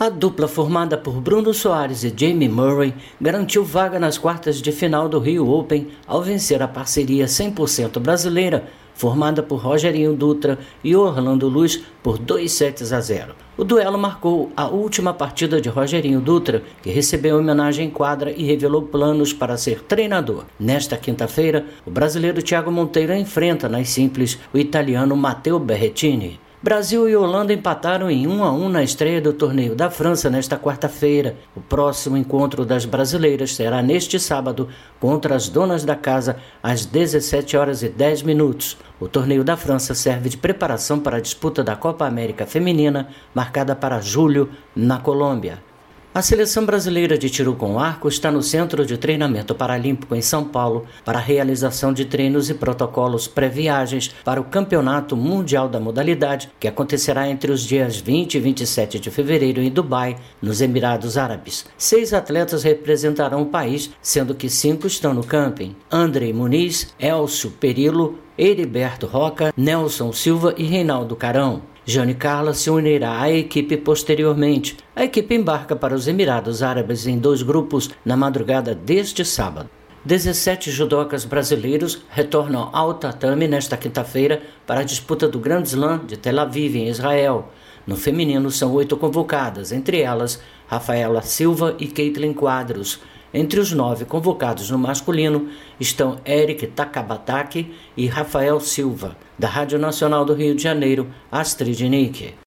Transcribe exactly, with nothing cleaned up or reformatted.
A dupla formada por Bruno Soares e Jamie Murray garantiu vaga nas quartas de final do Rio Open ao vencer a parceria cem por cento brasileira, formada por Rogerinho Dutra e Orlando Luz por dois sets a zero. O duelo marcou a última partida de Rogerinho Dutra, que recebeu homenagem em quadra e revelou planos para ser treinador. Nesta quinta-feira, o brasileiro Thiago Monteiro enfrenta nas simples o italiano Matteo Berrettini. Brasil e Holanda empataram em um a um na estreia do Torneio da França nesta quarta-feira. O próximo encontro das brasileiras será neste sábado contra as donas da casa às dezessete horas e dez minutos. O Torneio da França serve de preparação para a disputa da Copa América Feminina, marcada para julho, na Colômbia. A seleção brasileira de tiro com arco está no Centro de Treinamento Paralímpico em São Paulo para a realização de treinos e protocolos pré-viagens para o Campeonato Mundial da modalidade, que acontecerá entre os dias vinte e vinte e sete de fevereiro em Dubai, nos Emirados Árabes. Seis atletas representarão o país, sendo que cinco estão no camping: Andrei Muniz, Elcio Perillo, Heriberto Roca, Nelson Silva e Reinaldo Carão. Jane Carla se unirá à equipe posteriormente. A equipe embarca para os Emirados Árabes em dois grupos na madrugada deste sábado. dezessete judocas brasileiros retornam ao tatame nesta quinta-feira para a disputa do Grand Slam de Tel Aviv, em Israel. No feminino são oito convocadas, entre elas Rafaela Silva e Caitlin Quadros. Entre os nove convocados no masculino estão Eric Takabataki e Rafael Silva. Da Rádio Nacional do Rio de Janeiro, Astrid Nick.